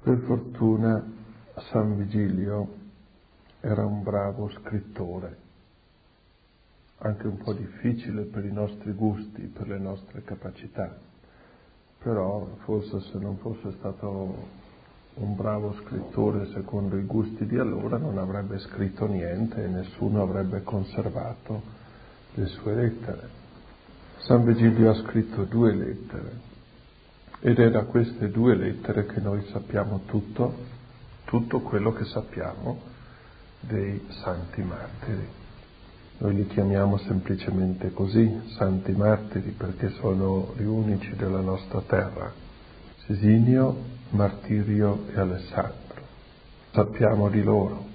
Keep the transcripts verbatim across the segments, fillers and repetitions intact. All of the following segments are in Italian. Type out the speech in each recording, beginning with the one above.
Per fortuna San Vigilio era un bravo scrittore, anche un po' difficile per i nostri gusti, per le nostre capacità, però forse se non fosse stato un bravo scrittore secondo i gusti di allora non avrebbe scritto niente e nessuno avrebbe conservato le sue lettere. San Vigilio ha scritto due lettere ed è da queste due lettere che noi sappiamo tutto, tutto quello che sappiamo dei santi martiri. Noi li chiamiamo semplicemente così, santi martiri, perché sono gli unici della nostra terra, Sisinio, Martirio e Alessandro. Sappiamo di loro.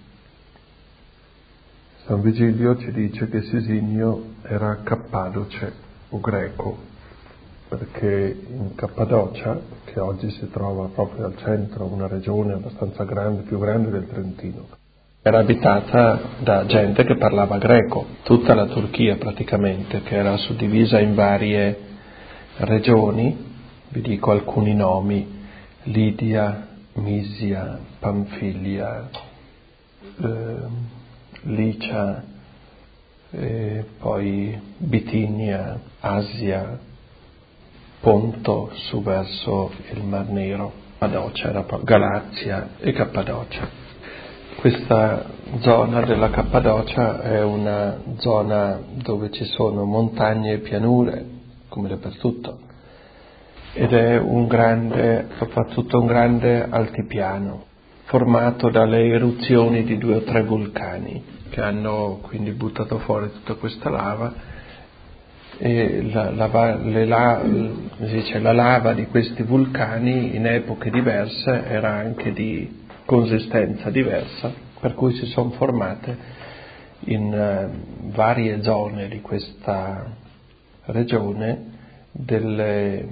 San Vigilio ci dice che Sisinio era cappadoce o greco, perché in Cappadocia, che oggi si trova proprio al centro, una regione abbastanza grande, più grande del Trentino, era abitata da gente che parlava greco, tutta la Turchia praticamente, che era suddivisa in varie regioni. Vi dico alcuni nomi: Lidia, Misia, Panfilia, eh, Licia, eh, poi Bitinia, Asia, Ponto su verso il Mar Nero, Cappadocia, era Galazia e Cappadocia. Questa zona della Cappadocia è una zona dove ci sono montagne e pianure, come dappertutto, ed è un grande, soprattutto un grande altipiano, formato dalle eruzioni di due o tre vulcani, che hanno quindi buttato fuori tutta questa lava. E la, la, le la, si dice, la lava di questi vulcani in epoche diverse era anche di consistenza diversa, per cui si sono formate in uh, varie zone di questa regione delle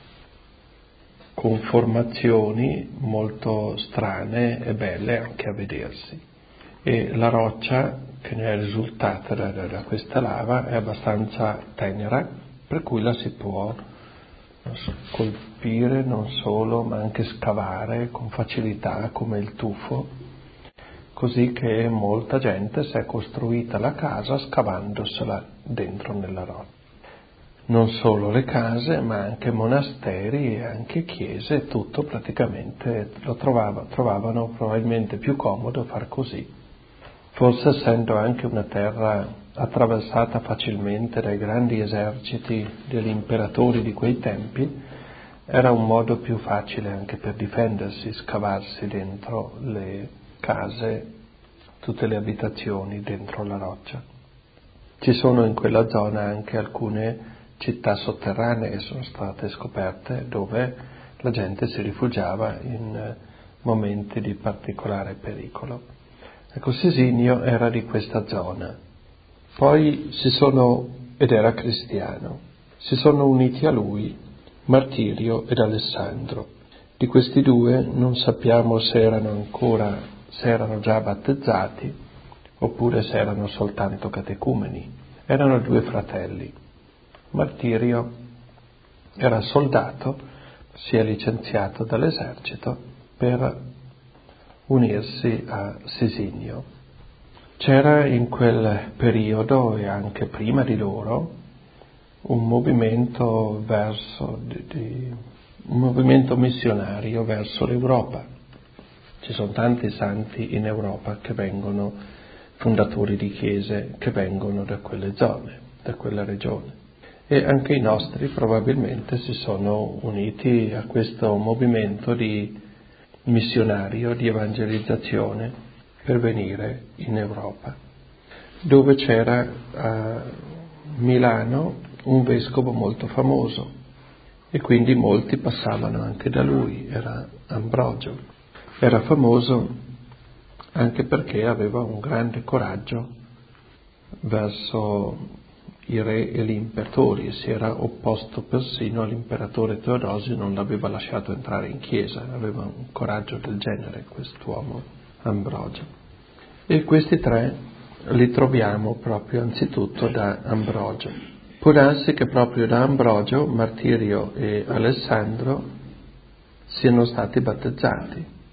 conformazioni molto strane e belle anche a vedersi, e la roccia che ne è risultata da, da, da questa lava è abbastanza tenera, per cui la si può colpire non solo, ma anche scavare con facilità come il tufo, così che molta gente si è costruita la casa scavandosela dentro nella roccia. Non solo le case, ma anche monasteri e anche chiese, tutto praticamente lo trovava, trovavano probabilmente più comodo far così. Forse essendo anche una terra attraversata facilmente dai grandi eserciti degli imperatori di quei tempi, era un modo più facile anche per difendersi, scavarsi dentro le case, tutte le abitazioni dentro la roccia. Ci sono in quella zona anche alcune città sotterranee che sono state scoperte, dove la gente si rifugiava in momenti di particolare pericolo. Ecco, Sisinio era di questa zona. Poi si sono, ed era cristiano, si sono uniti a lui Martirio ed Alessandro. Di questi due non sappiamo se erano ancora, se erano già battezzati oppure se erano soltanto catecumeni. Erano due fratelli. Martirio era soldato, si è licenziato dall'esercito per unirsi a Sisinio. C'era in quel periodo e anche prima di loro un movimento verso di, di, un movimento missionario verso l'Europa. Ci sono tanti santi in Europa che vengono, fondatori di chiese che vengono da quelle zone, da quella regione, e anche i nostri probabilmente si sono uniti a questo movimento di missionario, di evangelizzazione, per venire in Europa, dove c'era a Milano un vescovo molto famoso e quindi molti passavano anche da lui, era Ambrogio. Era famoso anche perché aveva un grande coraggio verso i re e gli imperatori, si era opposto persino all'imperatore Teodosio, non l'aveva lasciato entrare in chiesa, aveva un coraggio del genere quest'uomo Ambrogio. E questi tre li troviamo proprio anzitutto da Ambrogio. Può darsi che proprio da Ambrogio Martirio e Alessandro siano stati battezzati,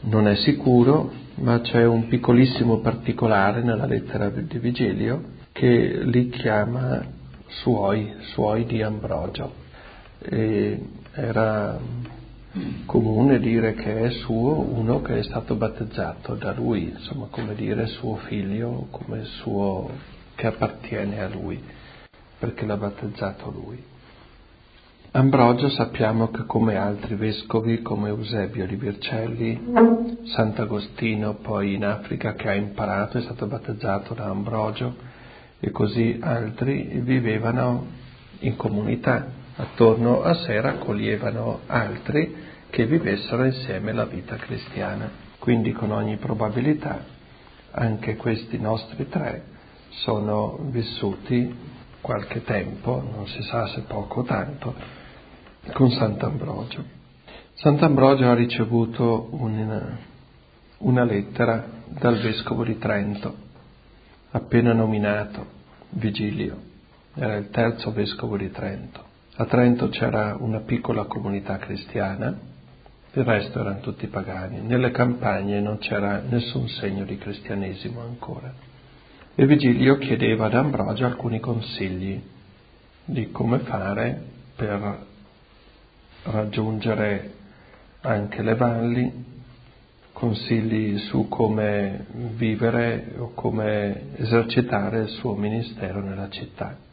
non è sicuro, ma c'è un piccolissimo particolare nella lettera di Vigilio che li chiama suoi, suoi di Ambrogio. E era comune dire che è suo uno che è stato battezzato da lui, insomma, come dire suo figlio, come suo, che appartiene a lui, perché l'ha battezzato lui. Ambrogio sappiamo che come altri vescovi, come Eusebio di Vercelli, Sant'Agostino poi in Africa che ha imparato, è stato battezzato da Ambrogio, e così altri vivevano in comunità, attorno a sé raccoglievano altri che vivessero insieme la vita cristiana. Quindi con ogni probabilità anche questi nostri tre sono vissuti qualche tempo, non si sa se poco o tanto, con Sant'Ambrogio. Sant'Ambrogio ha ricevuto una, una lettera dal vescovo di Trento, appena nominato, Vigilio, era il terzo vescovo di Trento. A Trento c'era una piccola comunità cristiana, il resto erano tutti pagani. Nelle campagne non c'era nessun segno di cristianesimo ancora. E Vigilio chiedeva ad Ambrogio alcuni consigli di come fare per raggiungere anche le valli, consigli su come vivere o come esercitare il suo ministero nella città.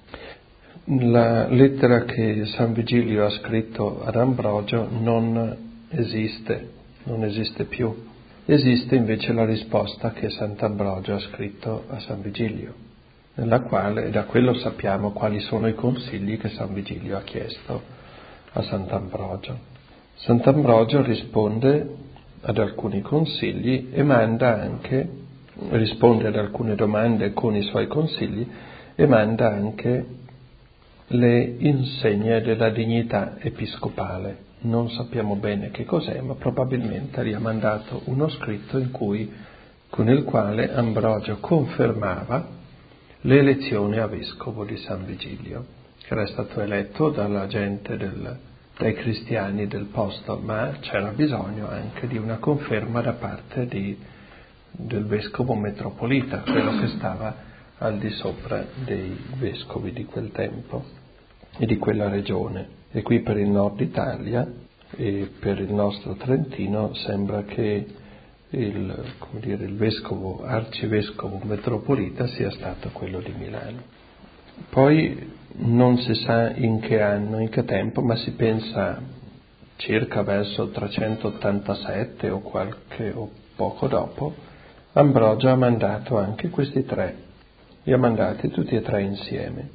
La lettera che San Vigilio ha scritto ad Ambrogio non esiste, non esiste più. Esiste invece la risposta che Sant'Ambrogio ha scritto a San Vigilio, nella quale, e da quello sappiamo quali sono i consigli che San Vigilio ha chiesto a Sant'Ambrogio. Sant'Ambrogio risponde ad alcuni consigli e manda anche, risponde ad alcune domande con i suoi consigli e manda anche le insegne della dignità episcopale. Non sappiamo bene che cos'è, ma probabilmente gli ha mandato uno scritto in cui, con il quale Ambrogio confermava l'elezione a vescovo di San Vigilio, che era stato eletto dalla gente, del, dai cristiani del posto, ma c'era bisogno anche di una conferma da parte di, del vescovo metropolita, quello che stava al di sopra dei vescovi di quel tempo e di quella regione. E qui per il nord Italia e per il nostro Trentino sembra che il, come dire, il vescovo, arcivescovo metropolita sia stato quello di Milano. Poi non si sa in che anno, in che tempo, ma si pensa circa verso il trecentottantasette o qualche o poco dopo, Ambrogio ha mandato anche questi tre, li ha mandati tutti e tre insieme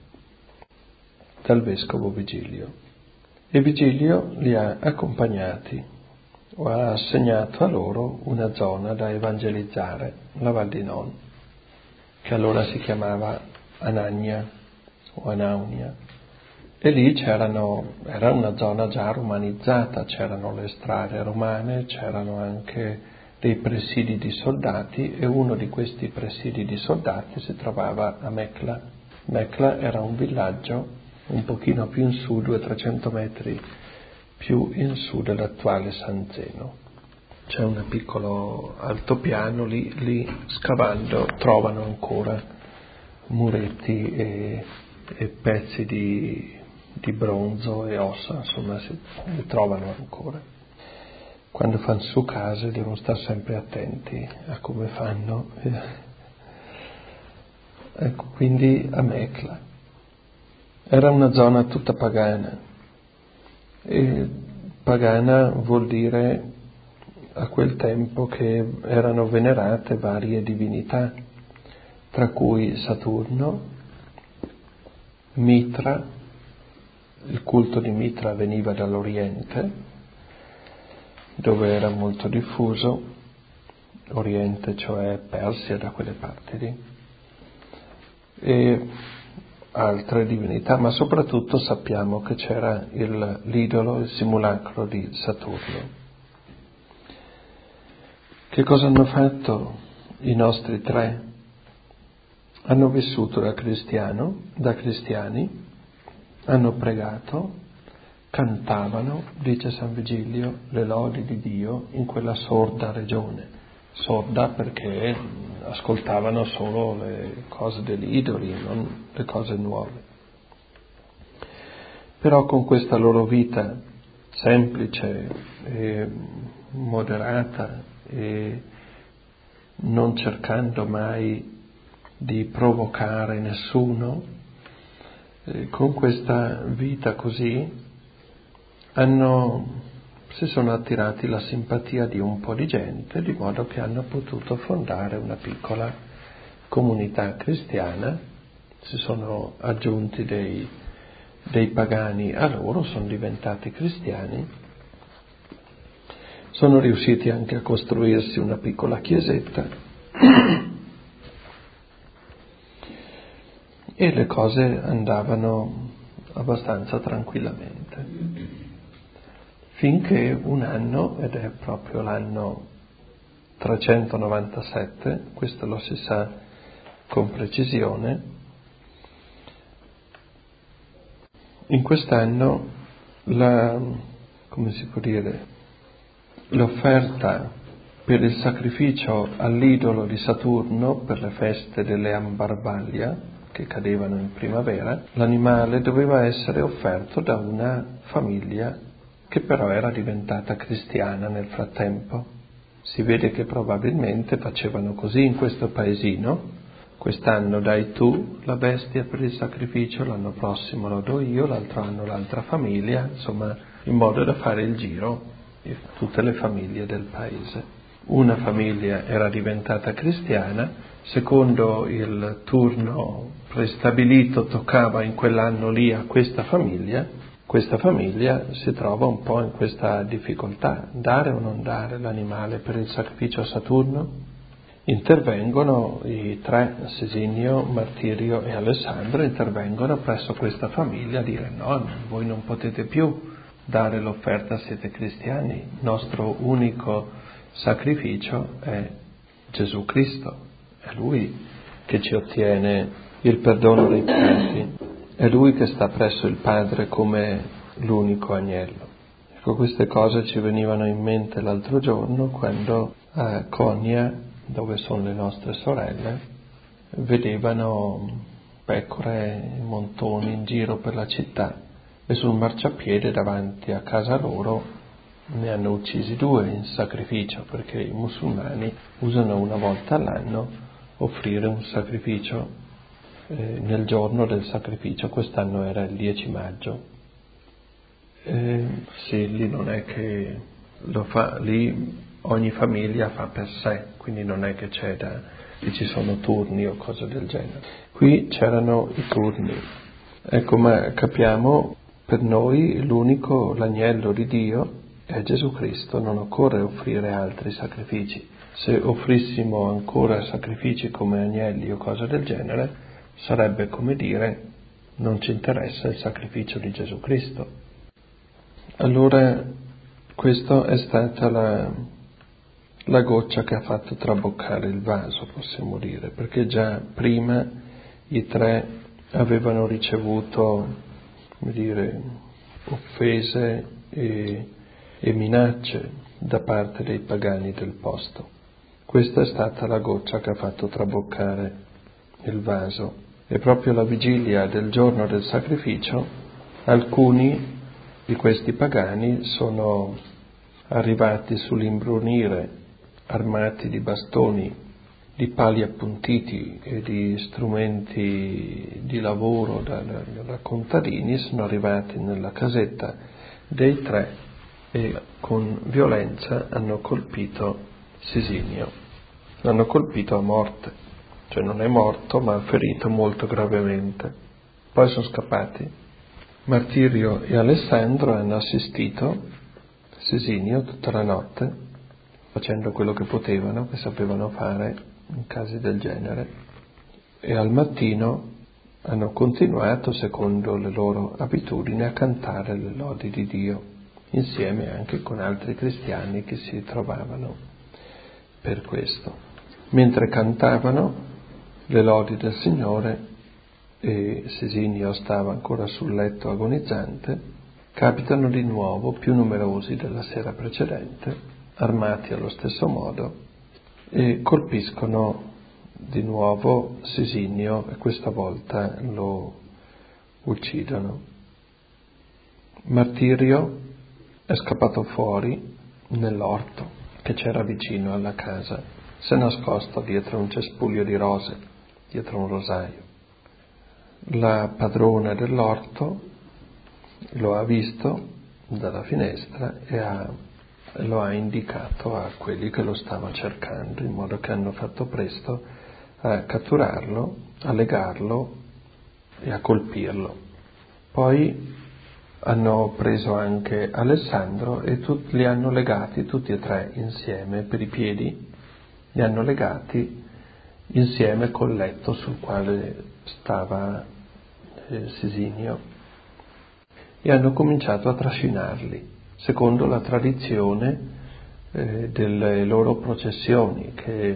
dal vescovo Vigilio. E Vigilio li ha accompagnati o ha assegnato a loro una zona da evangelizzare, la Val di Non, che allora si chiamava Anagna o Anaunia. E lì c'erano, era una zona già romanizzata, c'erano le strade romane, c'erano anche dei presidi di soldati e uno di questi presidi di soldati si trovava a Mecla. Mecla era un villaggio un pochino più in su, duecento trecento metri più in su dell'attuale San Zeno. C'è un piccolo altopiano, lì, lì scavando trovano ancora muretti e, e pezzi di, di bronzo e ossa, insomma, si, li trovano ancora. Quando fanno su case devono stare sempre attenti a come fanno. Ecco, quindi a Mecla. Era una zona tutta pagana, e pagana vuol dire a quel tempo che erano venerate varie divinità, tra cui Saturno, Mitra, il culto di Mitra veniva dall'Oriente, dove era molto diffuso, Oriente cioè Persia, da quelle parti lì, e altre divinità, ma soprattutto sappiamo che c'era il, l'idolo, il simulacro di Saturno. Che cosa hanno fatto i nostri tre? Hanno vissuto da cristiano, da cristiani, hanno pregato cantavano, dice San Vigilio, le lodi di Dio in quella sorda regione. Sorda perché ascoltavano solo le cose degli idoli, non le cose nuove. Però con questa loro vita semplice e moderata e non cercando mai di provocare nessuno, eh, con questa vita così hanno, si sono attirati la simpatia di un po' di gente, di modo che hanno potuto fondare una piccola comunità cristiana, si sono aggiunti dei, dei pagani a loro, sono diventati cristiani, sono riusciti anche a costruirsi una piccola chiesetta e le cose andavano abbastanza tranquillamente. Finché un anno, ed è proprio l'anno trecentonovantasette, questo lo si sa con precisione, in quest'anno la, come si può dire, l'offerta per il sacrificio all'idolo di Saturno per le feste delle Ambarvaglia, che cadevano in primavera, l'animale doveva essere offerto da una famiglia che però era diventata cristiana nel frattempo. Si vede che probabilmente facevano così in questo paesino: quest'anno dai tu la bestia per il sacrificio, l'anno prossimo lo do io, l'altro anno l'altra famiglia, insomma, in modo da fare il giro di tutte le famiglie del paese. Una famiglia era diventata cristiana, secondo il turno prestabilito toccava in quell'anno lì a questa famiglia. Questa famiglia si trova un po' in questa difficoltà: dare o non dare l'animale per il sacrificio a Saturno? Intervengono i tre, Sisinio, Martirio e Alessandro, intervengono presso questa famiglia a dire: no, voi non potete più dare l'offerta, siete cristiani, il nostro unico sacrificio è Gesù Cristo, è Lui che ci ottiene il perdono dei peccati. È Lui che sta presso il Padre come l'unico agnello. Ecco, queste cose ci venivano in mente l'altro giorno quando a Konya, dove sono le nostre sorelle, vedevano pecore in montoni in giro per la città e sul marciapiede davanti a casa loro ne hanno uccisi due in sacrificio, perché i musulmani usano una volta all'anno offrire un sacrificio Eh, nel giorno del sacrificio. Quest'anno era il dieci maggio. Eh, sì, lì non è che lo fa, lì ogni famiglia fa per sé, quindi non è che c'è da, che ci sono turni o cose del genere. Qui c'erano i turni. Ecco, ma capiamo, per noi l'unico, l'agnello di Dio è Gesù Cristo, non occorre offrire altri sacrifici. Se offrissimo ancora sacrifici come agnelli o cose del genere, sarebbe come dire: non ci interessa il sacrificio di Gesù Cristo. Allora questa è stata la, la goccia che ha fatto traboccare il vaso, possiamo dire, perché già prima i tre avevano ricevuto, come dire, offese e, e minacce da parte dei pagani del posto. Questa è stata la goccia che ha fatto traboccare il vaso. E proprio la vigilia del giorno del sacrificio alcuni di questi pagani sono arrivati sull'imbrunire armati di bastoni, di pali appuntiti e di strumenti di lavoro da, da, da contadini, sono arrivati nella casetta dei tre e con violenza hanno colpito Sisinio, l'hanno colpito a morte. Cioè non è morto, ma ha ferito molto gravemente. Poi sono scappati. Martirio e Alessandro hanno assistito Sisinio tutta la notte, facendo quello che potevano, che sapevano fare in casi del genere, e al mattino hanno continuato, secondo le loro abitudini, a cantare le lodi di Dio, insieme anche con altri cristiani che si trovavano per questo. Mentre cantavano le lodi del Signore e Sisinio stava ancora sul letto agonizzante, capitano di nuovo più numerosi della sera precedente, armati allo stesso modo, e colpiscono di nuovo Sisinio e questa volta lo uccidono. Martirio è scappato fuori nell'orto che c'era vicino alla casa, si è nascosto dietro un cespuglio di rose, dietro un rosaio. La padrona dell'orto lo ha visto dalla finestra e ha, lo ha indicato a quelli che lo stavano cercando, in modo che hanno fatto presto a catturarlo, a legarlo e a colpirlo. Poi hanno preso anche Alessandro e tut, li hanno legati tutti e tre insieme per i piedi, li hanno legati insieme col letto sul quale stava eh, Sisinio, e hanno cominciato a trascinarli, secondo la tradizione eh, delle loro processioni, che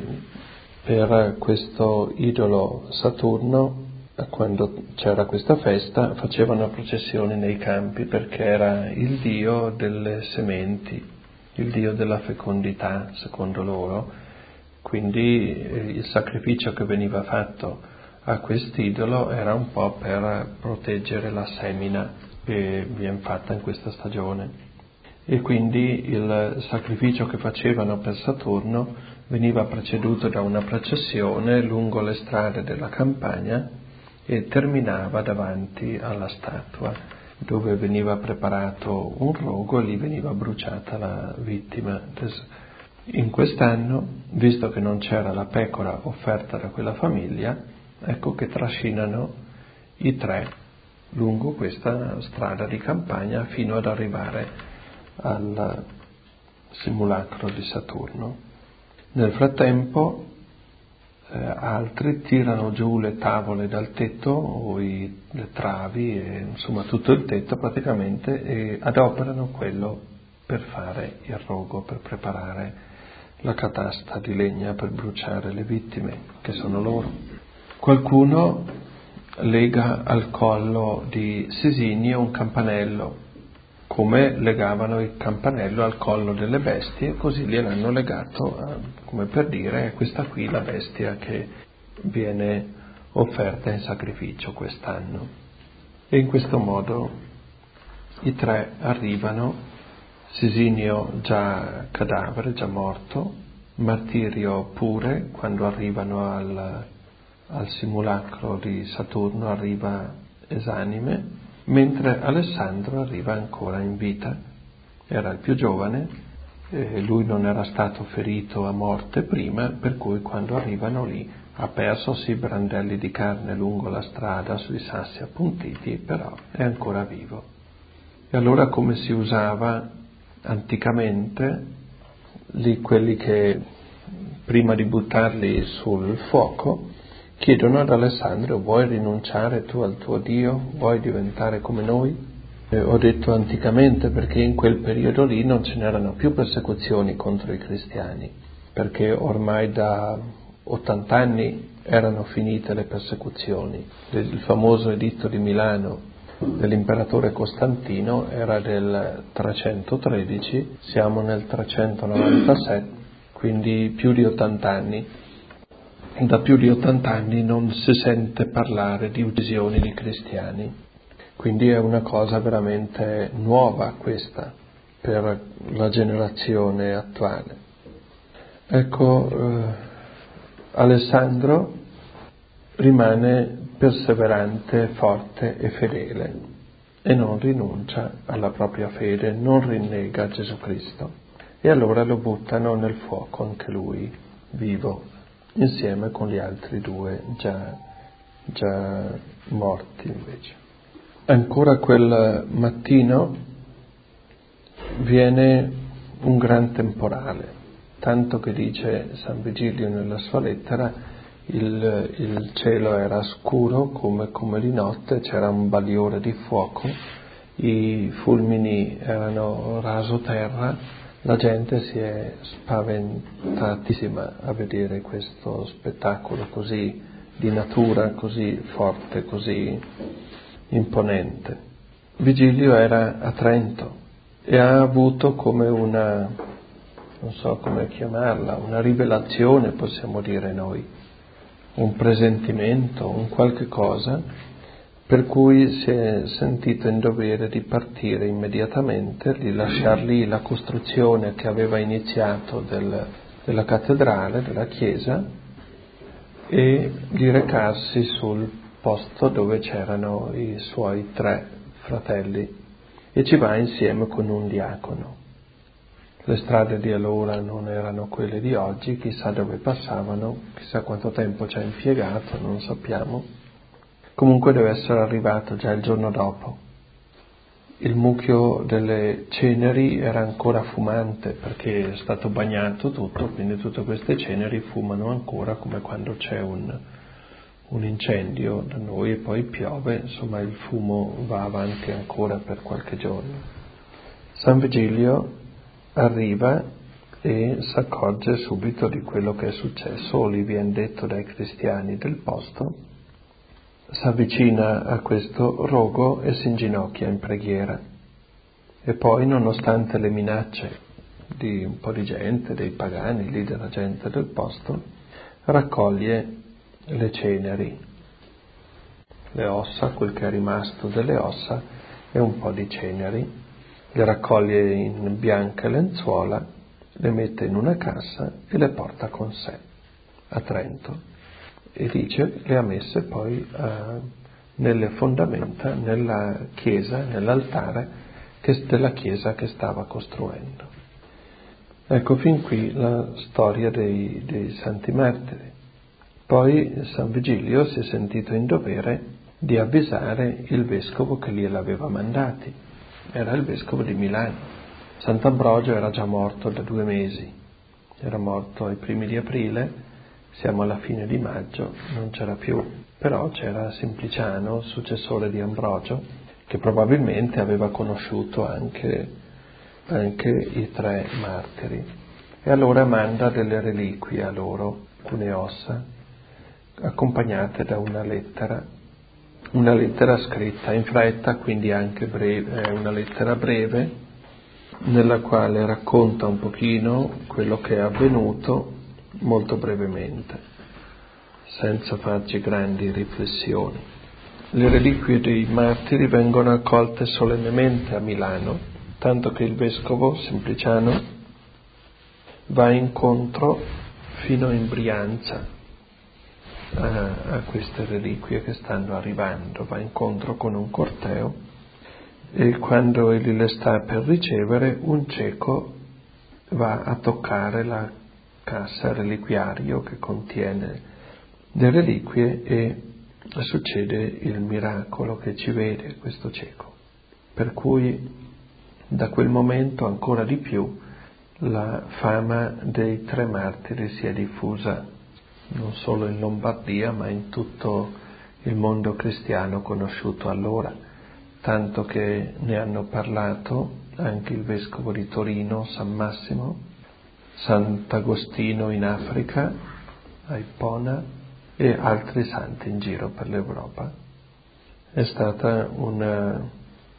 per questo idolo Saturno, quando c'era questa festa, facevano processioni nei campi, perché era il dio delle sementi, il dio della fecondità, secondo loro. Quindi eh, il sacrificio che veniva fatto a quest'idolo era un po' per proteggere la semina che viene fatta in questa stagione, e quindi il sacrificio che facevano per Saturno veniva preceduto da una processione lungo le strade della campagna e terminava davanti alla statua, dove veniva preparato un rogo e lì veniva bruciata la vittima. In quest'anno, visto che non c'era la pecora offerta da quella famiglia, ecco che trascinano i tre lungo questa strada di campagna fino ad arrivare al simulacro di Saturno. Nel frattempo eh, altri tirano giù le tavole dal tetto o i, le travi e insomma tutto il tetto praticamente, e adoperano quello per fare il rogo, per preparare la catasta di legna per bruciare le vittime, che sono loro. Qualcuno lega al collo di Sisinio un campanello, come legavano il campanello al collo delle bestie, così gliel'hanno legato a, come per dire: è questa qui la bestia che viene offerta in sacrificio quest'anno. E in questo modo i tre arrivano, Sisinio già cadavere, già morto, Martirio pure, quando arrivano al al simulacro di Saturno arriva esanime, mentre Alessandro arriva ancora in vita. Era il più giovane, eh, lui non era stato ferito a morte prima, per cui quando arrivano lì ha perso sì brandelli di carne lungo la strada sui sassi appuntiti, però è ancora vivo. E allora, come si usava anticamente, lì quelli che prima di buttarli sul fuoco chiedono ad Alessandro: vuoi rinunciare tu al tuo Dio? Vuoi diventare come noi? Eh, ho detto anticamente perché in quel periodo lì non ce n'erano più persecuzioni contro i cristiani, perché ormai da ottanta anni erano finite le persecuzioni. Il famoso editto di Milano dell'imperatore Costantino era del trecentotredici, siamo nel trecentonovantasette, quindi più di ottanta anni. Da più di ottanta anni non si sente parlare di uccisioni di cristiani, quindi è una cosa veramente nuova questa per la generazione attuale. Ecco, eh, Alessandro rimane perseverante, forte e fedele e non rinuncia alla propria fede, non rinnega Gesù Cristo, e allora lo buttano nel fuoco anche lui, vivo, insieme con gli altri due già, già morti invece. Ancora quel mattino viene un gran temporale, tanto che dice San Vigilio nella sua lettera: il, il cielo era scuro come, come di notte, c'era un bagliore di fuoco, i fulmini erano raso terra. La gente si è spaventatissima a vedere questo spettacolo così di natura, così forte, così imponente. Vigilio era a Trento e ha avuto come una, non so come chiamarla, una rivelazione, possiamo dire noi, un presentimento, un qualche cosa, per cui si è sentito in dovere di partire immediatamente, di lasciar lì la costruzione che aveva iniziato del, della cattedrale, della chiesa, e di recarsi sul posto dove c'erano i suoi tre fratelli, e ci va insieme con un diacono. Le strade di allora non erano quelle di oggi, chissà dove passavano, chissà quanto tempo ci ha impiegato, non sappiamo. Comunque deve essere arrivato già il giorno dopo. Il mucchio delle ceneri era ancora fumante perché è stato bagnato tutto, quindi tutte queste ceneri fumano ancora, come quando c'è un, un incendio da noi e poi piove, insomma il fumo va avanti ancora per qualche giorno. San Vigilio arriva e si accorge subito di quello che è successo, o gli viene detto dai cristiani del posto, si avvicina a questo rogo e si inginocchia in preghiera. E poi, nonostante le minacce di un po' di gente, dei pagani, lì della gente del posto, raccoglie le ceneri, le ossa, quel che è rimasto delle ossa e un po' di ceneri, le raccoglie in bianche lenzuola, le mette in una cassa e le porta con sé a Trento. E dice le ha messe poi eh, nelle fondamenta, nella chiesa, nell'altare che, della chiesa che stava costruendo. Ecco fin qui la storia dei, dei santi martiri. Poi San Vigilio si è sentito in dovere di avvisare il vescovo che gliel'aveva mandati. Era il vescovo di Milano. Sant'Ambrogio era già morto da due mesi, era morto ai primi di aprile. Siamo alla fine di maggio, non c'era più, però c'era Simpliciano, successore di Ambrogio, che probabilmente aveva conosciuto anche, anche i tre martiri. E allora manda delle reliquie a loro, alcune ossa, accompagnate da una lettera, una lettera scritta in fretta, quindi anche breve, è una lettera breve, nella quale racconta un pochino quello che è avvenuto, molto brevemente, senza farci grandi riflessioni. Le reliquie dei martiri vengono accolte solennemente a Milano, tanto che il vescovo Simpliciano va incontro fino in Brianza a, a queste reliquie che stanno arrivando, va incontro con un corteo, e quando egli le sta per ricevere, un cieco va a toccare la cassa reliquiario che contiene le reliquie e succede il miracolo che ci vede questo cieco. Per cui da quel momento ancora di più la fama dei tre martiri si è diffusa non solo in Lombardia ma in tutto il mondo cristiano conosciuto allora, tanto che ne hanno parlato anche il vescovo di Torino, San Massimo, Sant'Agostino in Africa, a Ippona, e altri santi in giro per l'Europa. È stata una,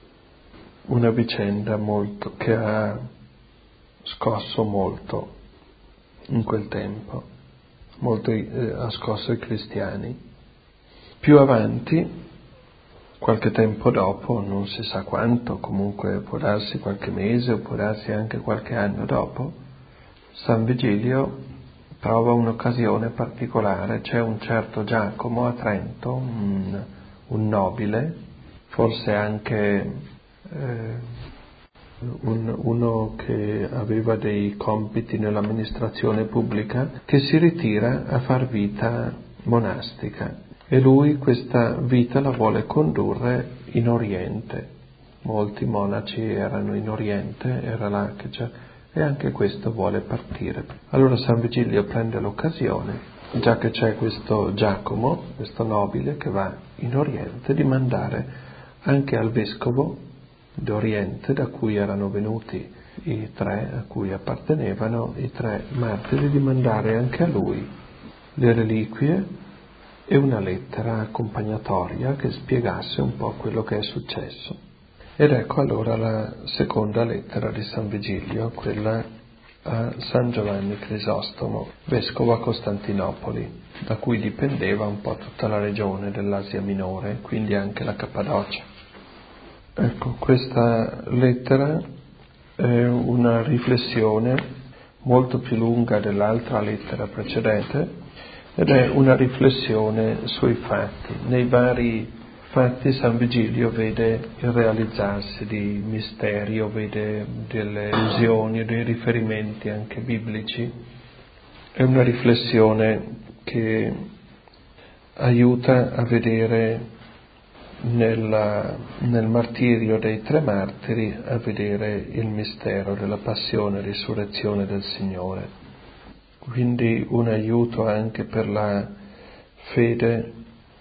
una vicenda molto, che ha scosso molto in quel tempo, molto, eh, ha scosso i cristiani. Più avanti, qualche tempo dopo, non si sa quanto, comunque può darsi qualche mese o può darsi anche qualche anno dopo, San Vigilio trova un'occasione particolare. C'è un certo Giacomo a Trento, un, un nobile, forse anche eh, un, uno che aveva dei compiti nell'amministrazione pubblica, che si ritira a far vita monastica, e lui questa vita la vuole condurre in Oriente. Molti monaci erano in Oriente, era là che c'è, e anche questo vuole partire. Allora San Vigilio prende l'occasione, già che c'è questo Giacomo, questo nobile che va in Oriente, di mandare anche al vescovo d'Oriente, da cui erano venuti i tre a cui appartenevano, i tre martiri, di mandare anche a lui le reliquie e una lettera accompagnatoria che spiegasse un po' quello che è successo. Ed ecco allora la seconda lettera di San Vigilio, quella a San Giovanni Crisostomo, vescovo a Costantinopoli, da cui dipendeva un po' tutta la regione dell'Asia Minore, quindi anche la Cappadocia. Ecco, questa lettera è una riflessione molto più lunga dell'altra lettera precedente ed è una riflessione sui fatti. Nei vari fatti San Vigilio vede il realizzarsi di misteri, o vede delle allusioni, dei riferimenti anche biblici. È una riflessione che aiuta a vedere nella, nel martirio dei tre martiri, a vedere il mistero della passione e risurrezione del Signore. Quindi un aiuto anche per la fede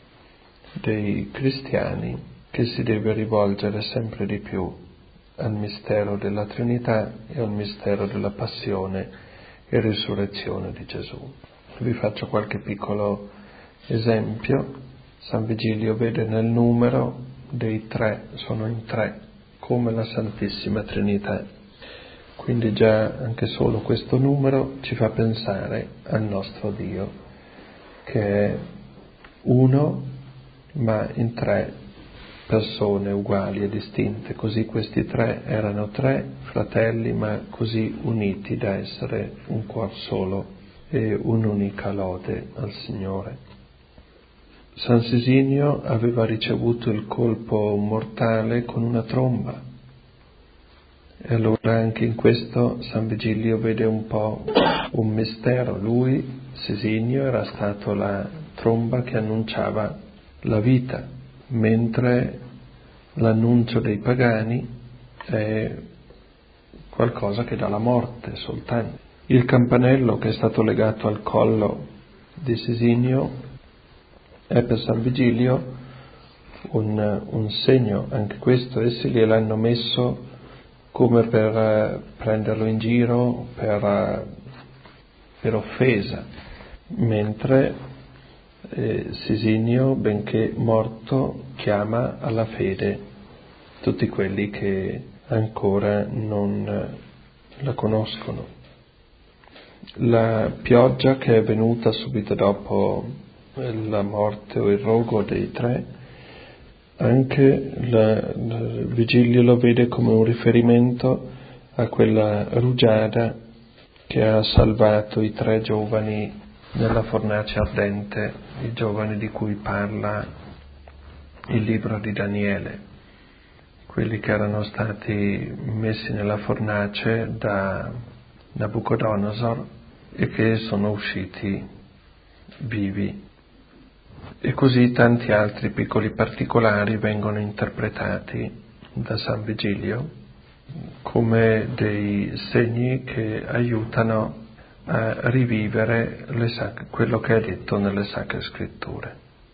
dei cristiani, che si deve rivolgere sempre di più al mistero della Trinità e al mistero della passione e risurrezione di Gesù. Vi faccio qualche piccolo esempio. San Vigilio vede nel numero dei tre, sono in tre, come la Santissima Trinità. Quindi già anche solo questo numero ci fa pensare al nostro Dio, che è uno ma in tre persone uguali e distinte. Così questi tre erano tre fratelli, ma così uniti da essere un cuor solo e un'unica lode al Signore. San Sisinio aveva ricevuto il colpo mortale con una tromba, e allora anche in questo San Vigilio vede un po' un mistero. Lui, Sisinio, era stato la tromba che annunciava la vita, mentre l'annuncio dei pagani è qualcosa che dà la morte soltanto. Il campanello che è stato legato al collo di Sisinio è per San Vigilio un, un segno, anche questo. Essi gliel'hanno messo come per prenderlo in giro, per, per offesa, mentre eh, Sisinio, benché morto, chiama alla fede tutti quelli che ancora non la conoscono. La pioggia che è venuta subito dopo la morte o il rogo dei tre, anche la, la Vigilio lo vede come un riferimento a quella rugiada che ha salvato i tre giovani nella fornace ardente, i giovani di cui parla il libro di Daniele, quelli che erano stati messi nella fornace da Nabucodonosor e che sono usciti vivi. E così tanti altri piccoli particolari vengono interpretati da San Vigilio come dei segni che aiutano a rivivere le sac- quello che è detto nelle Sacre Scritture.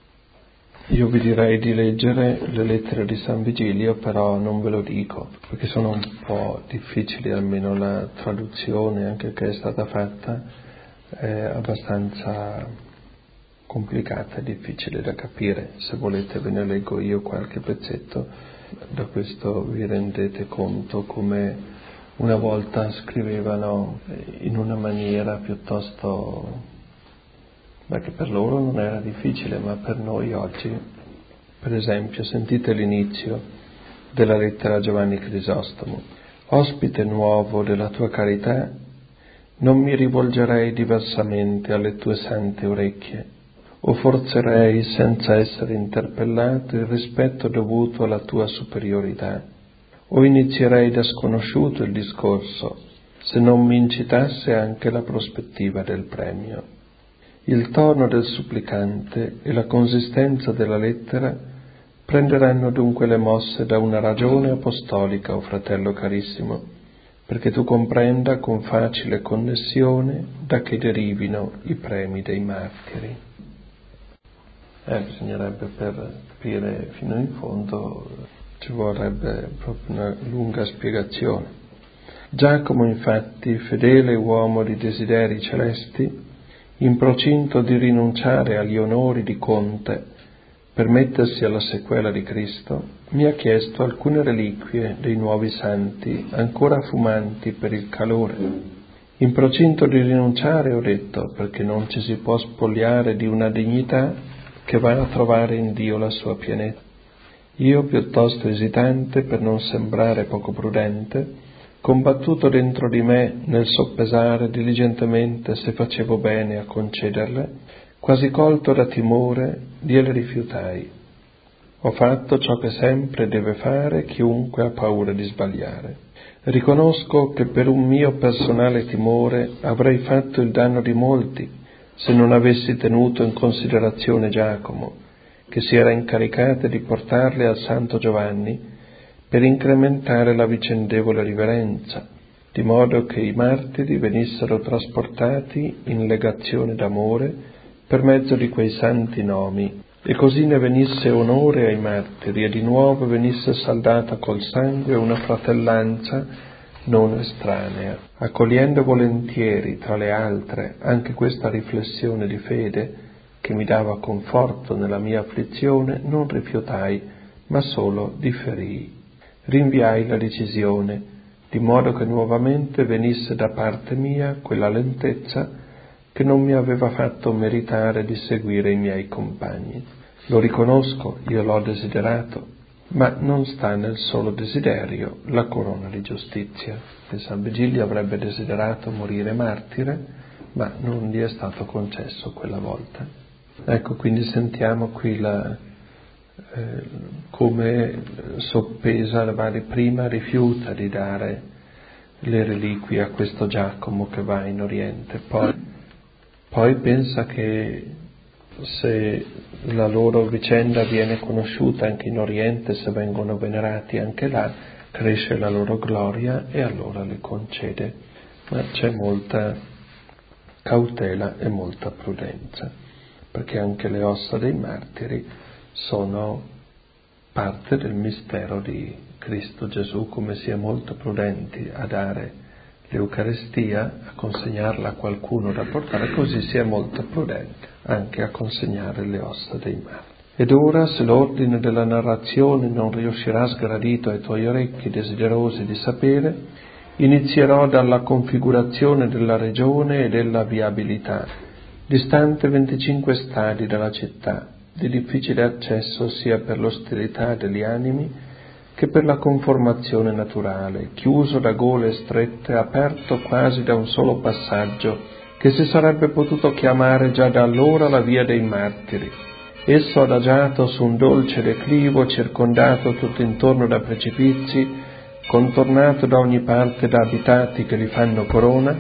Io vi direi di leggere le lettere di San Vigilio, però non ve lo dico, perché sono un po' difficili, almeno la traduzione anche che è stata fatta è abbastanza complicata e difficile da capire. Se volete ve ne leggo io qualche pezzetto, da questo vi rendete conto come una volta scrivevano in una maniera piuttosto, beh, che per loro non era difficile, ma per noi oggi. Per esempio, sentite l'inizio della lettera a Giovanni Crisostomo: ospite nuovo della tua carità, non mi rivolgerei diversamente alle tue sante orecchie, o forzerei senza essere interpellato il rispetto dovuto alla tua superiorità, o inizierei da sconosciuto il discorso se non mi incitasse anche la prospettiva del premio. Il tono del supplicante e la consistenza della lettera prenderanno dunque le mosse da una ragione apostolica, o fratello carissimo, perché tu comprenda con facile connessione da che derivino i premi dei martiri. Eh, bisognerebbe, per capire fino in fondo, ci vorrebbe proprio una lunga spiegazione. Giacomo, infatti, fedele uomo di desideri celesti, in procinto di rinunciare agli onori di conte, per mettersi alla sequela di Cristo, mi ha chiesto alcune reliquie dei nuovi santi ancora fumanti per il calore. In procinto di rinunciare ho detto, perché non ci si può spogliare di una dignità che va a trovare in Dio la sua pienezza. Io, piuttosto esitante per non sembrare poco prudente, combattuto dentro di me nel soppesare diligentemente se facevo bene a concederle, quasi colto da timore, gliele rifiutai. Ho fatto ciò che sempre deve fare chiunque ha paura di sbagliare. Riconosco che per un mio personale timore avrei fatto il danno di molti se non avessi tenuto in considerazione Giacomo, che si era incaricato di portarle al Santo Giovanni per incrementare la vicendevole riverenza, di modo che i martiri venissero trasportati in legazione d'amore per mezzo di quei santi nomi, e così ne venisse onore ai martiri e di nuovo venisse saldata col sangue una fratellanza non estranea. Accogliendo volentieri, tra le altre, anche questa riflessione di fede, che mi dava conforto nella mia afflizione, non rifiutai, ma solo differii. Rinviai la decisione, di modo che nuovamente venisse da parte mia quella lentezza che non mi aveva fatto meritare di seguire i miei compagni. Lo riconosco, io l'ho desiderato, ma non sta nel solo desiderio la corona di giustizia. E San Vigilio avrebbe desiderato morire martire, ma non gli è stato concesso quella volta. Ecco, quindi sentiamo qui la, eh, come soppesa, la prima rifiuta di dare le reliquie a questo Giacomo che va in Oriente, poi Poi pensa che se la loro vicenda viene conosciuta anche in Oriente, se vengono venerati anche là, cresce la loro gloria e allora le concede. Ma c'è molta cautela e molta prudenza, perché anche le ossa dei martiri sono parte del mistero di Cristo Gesù, come si è molto prudenti a dare l'Eucaristia, a consegnarla a qualcuno da portare, così si è molto prudente anche a consegnare le ossa dei martiri. Ed ora, se l'ordine della narrazione non riuscirà sgradito ai tuoi orecchi desiderosi di sapere, inizierò dalla configurazione della regione e della viabilità, distante venticinque stadi dalla città, di difficile accesso sia per l'ostilità degli animi che per la conformazione naturale, chiuso da gole strette, aperto quasi da un solo passaggio, che si sarebbe potuto chiamare già da allora la via dei martiri. Esso adagiato su un dolce declivo, circondato tutto intorno da precipizi, contornato da ogni parte da abitati che gli fanno corona,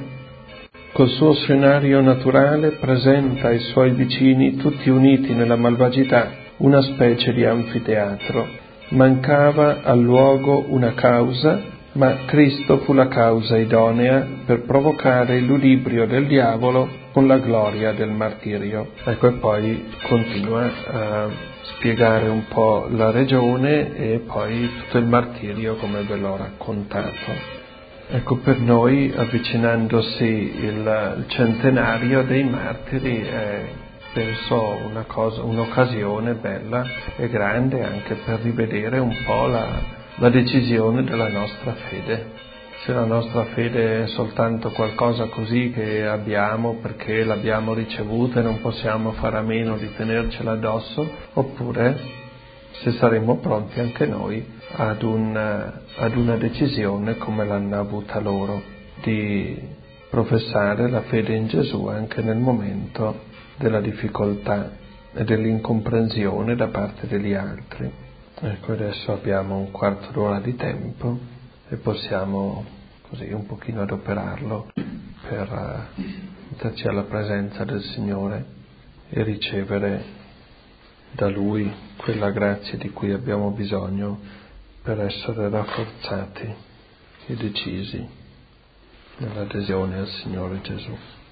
col suo scenario naturale presenta ai suoi vicini, tutti uniti nella malvagità, una specie di anfiteatro. Mancava al luogo una causa, ma Cristo fu la causa idonea per provocare il ludibrio del diavolo con la gloria del martirio. Ecco, e poi continua a spiegare un po' la regione e poi tutto il martirio come ve l'ho raccontato. Ecco, per noi, avvicinandosi il, il centenario dei martiri, è penso una cosa, un'occasione bella e grande anche per rivedere un po' la, la decisione della nostra fede. Se la nostra fede è soltanto qualcosa così che abbiamo perché l'abbiamo ricevuta e non possiamo fare a meno di tenercela addosso, oppure se saremo pronti anche noi ad, un, ad una decisione come l'hanno avuta loro, di professare la fede in Gesù anche nel momento della difficoltà e dell'incomprensione da parte degli altri. Ecco, adesso abbiamo un quarto d'ora di tempo e possiamo così un pochino adoperarlo per metterci alla presenza del Signore e ricevere da Lui quella grazia di cui abbiamo bisogno per essere rafforzati e decisi nell'adesione al Signore Gesù.